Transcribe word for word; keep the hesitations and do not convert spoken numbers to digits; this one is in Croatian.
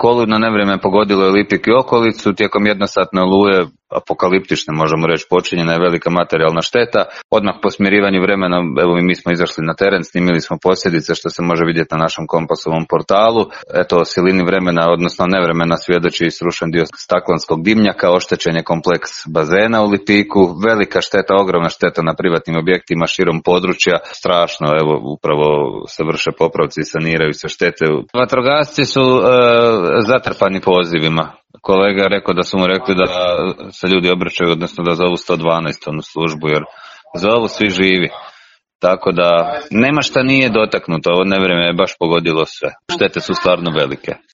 Koludno nevrijeme pogodilo je Lipik i okolicu, tijekom jednosatne oluje, apokaliptične možemo reći, počinjena je velika materijalna šteta. Odmah po smirivanju vremena, evo i mi smo izašli na teren, snimili smo posljedice što se može vidjeti na našem Kompasovom portalu. Eto, o silini vremena, odnosno nevremena, svjedoči i srušen dio staklanskog dimnjaka, oštećen je kompleks bazena u Lipiku, velika šteta, ogromna šteta na privatnim objektima širom područja, strašno, evo upravo se vrše popravci i saniraju se štete. Vatrogasci su e, zatrpani pozivima. Kolega je rekao da su mu rekli da se ljudi obraćaju, odnosno da zovu sto dvanaest onu službu, jer zovu svi živi. Tako da nema šta nije dotaknuto, ovo nevrijeme je baš pogodilo sve. Štete su stvarno velike.